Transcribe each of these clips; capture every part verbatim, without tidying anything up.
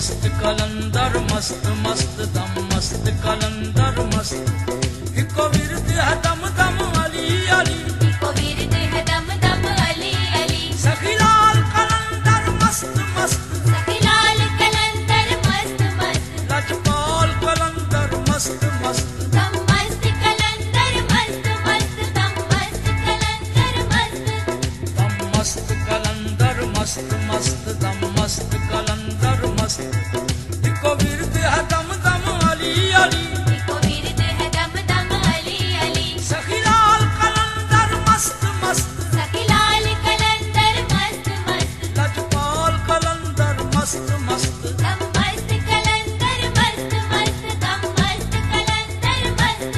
मस्त कलंदर मस्त मस्त दम मस्त कलंदर मस्त हिको विरद है दम दम अली अली हिको विरद है दम दम अली अली सखीलाल कलंदर मस्त मस्त सखीलाल कलंदर मस्त मस्त लजपाल कलंदर मस्त मस्त दम मस्त कलंदर मस्त मस्त दम मस्त कलंदर मस्त दम मस्त कलंदर मस्त मस्त दम मस्त कलंदर मस्त हिको विरद है दम दम अली अली हिको विरद है दम दम अली अली सखीलाल कलंदर मस्त मस्त सखीलाल कलंदर मस्त मस्त लजपाल कलंदर मस्त मस्त दम मस्त कलंदर मस्त मस्त दम मस्त कलंदर मस्त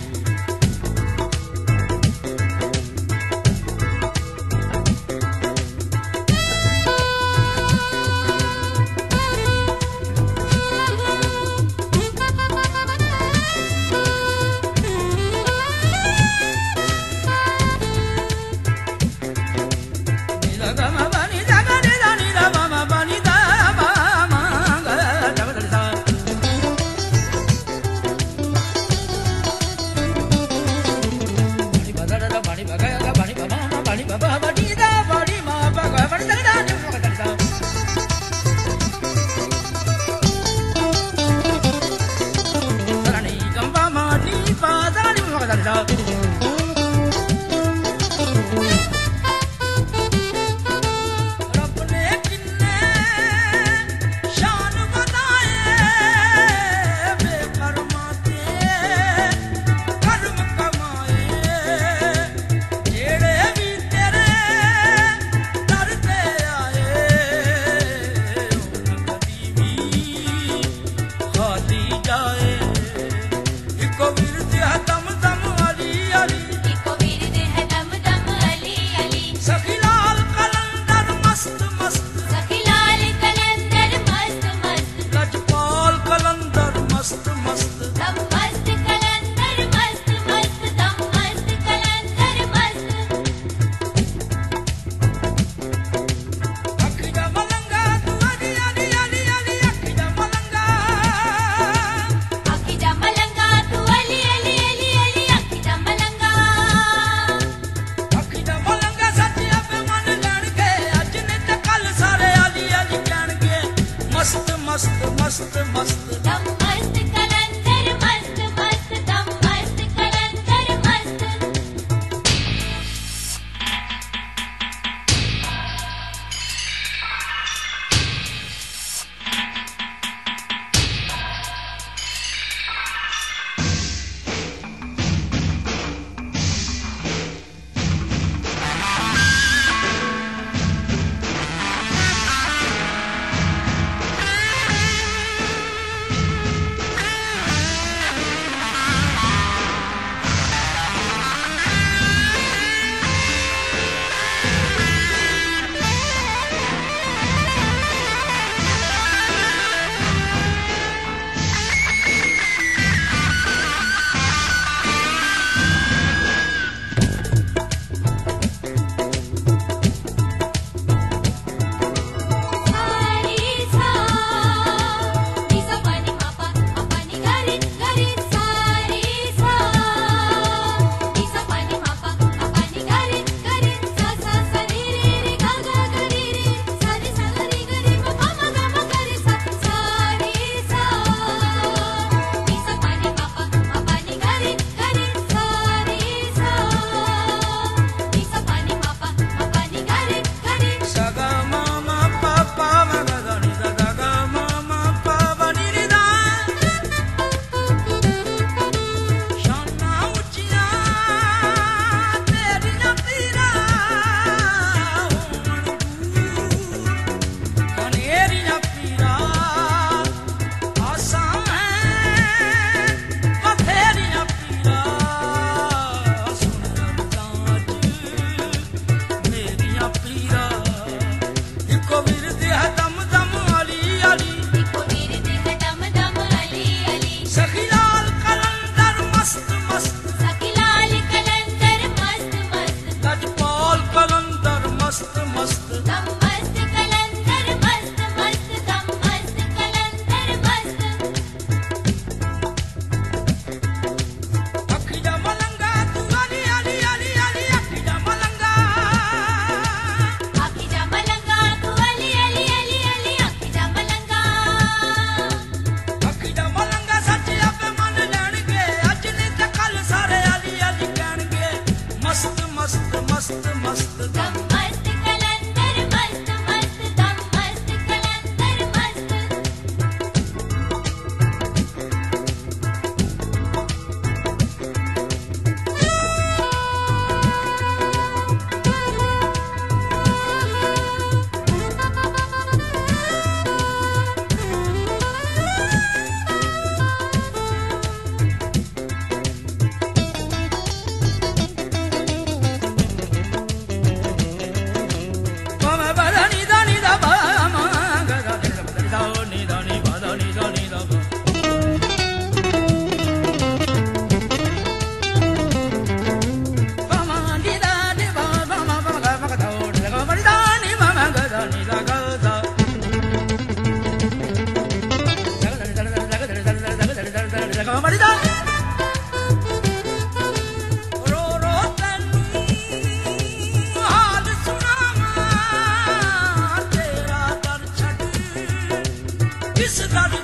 रब ने किन्ने शान बनाए बेकर्मा ते कर्म कमाए जेड़े भी तेरे दर ते आए उन कदी भी खाली जाए हिको विरद है दम दम अली अली हिको विरद है दम दम अली अली सखीलाल कलंदर मस्त मस्त सखीलाल कलंदर मस्त मस्त लजपाल कलंदर मस्त मस्त दम मस्त कलंदर मस्त मस्त दम मस्त कलंदर मस्त अखिदा मलंगा तू अली अली अली अली अखिदा मलंगा अखिजा मलंगा तू अली अली अली अली अखिजा मलंगा अखिदा मलंगा सच्ची अपे मन लैण के अज ने ते कल सारे अली अली कहण के मस्त मस्त मस्त मस्त दम मस्त कलंदर मस्त मस्त दम मस्त कलंदर मस्त किस दर